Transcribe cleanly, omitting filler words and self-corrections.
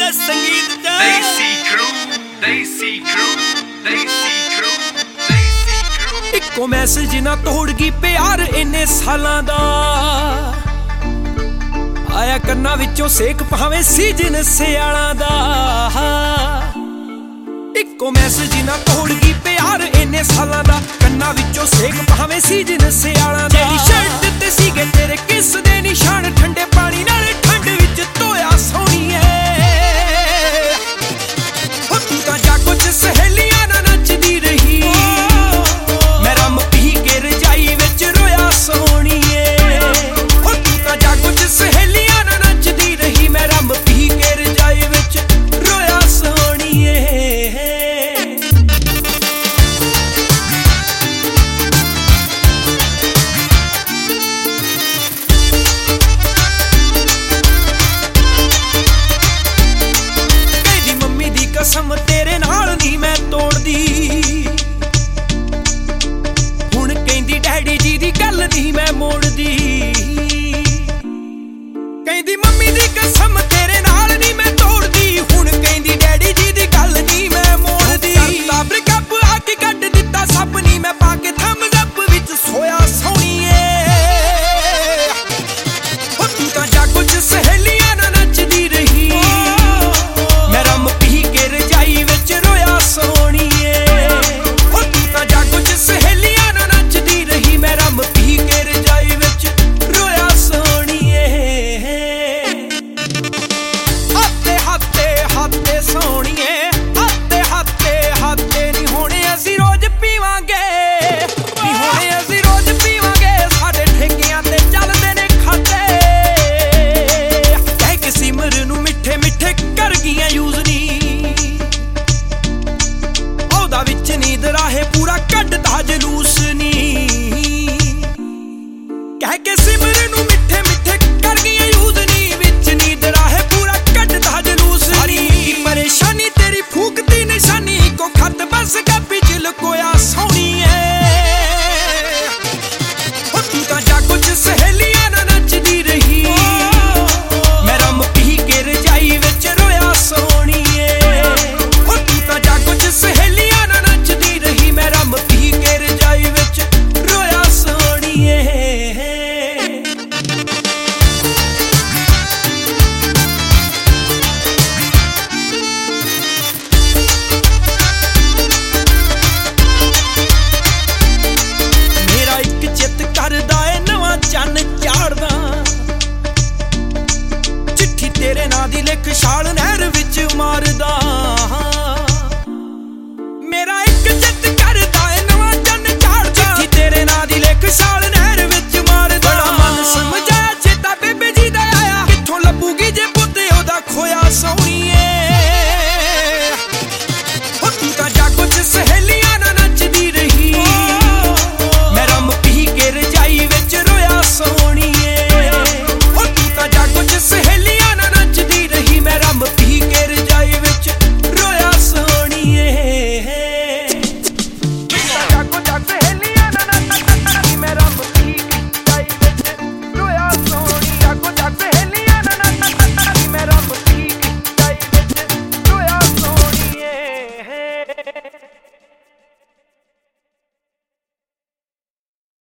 ਸੰਗੀਤ ਚ ਦੇਸੀ ਕਰੂ ਦੇਸੀ ਕਰੂ ਦੇਸੀ ਕਰੂ ਦੇਸੀ ਕਰੂ ਇੱਕੋ ਮੈਸੇਜ ਨਾ ਤੋੜ ਗਈ ਪਿਆਰ ਇੰਨੇ ਸਾਲਾਂ ਦਾ ਆਇਆ ਕੰਨਾਂ ਵਿੱਚੋਂ ਸੇਕ ਭਾਵੇਂ ਸੀਜ਼ਨ ਸਿਆਲਾਂ ਦਾ ਇੱਕੋ ਮੈਸੇਜ ਨਾ ਤੋੜ ਗਈ ਪਿਆਰ ਇੰਨੇ ਸਾਲਾਂ ਦਾ ਕੰਨਾਂ ਵਿੱਚੋਂ ਸੇਕ ਭਾਵੇਂ ਸੀਜ਼ਨ ਸਿਆਲਾਂ ਦਾ ਜਿਹੜੀ ਸ਼ਰਟ ਤੇ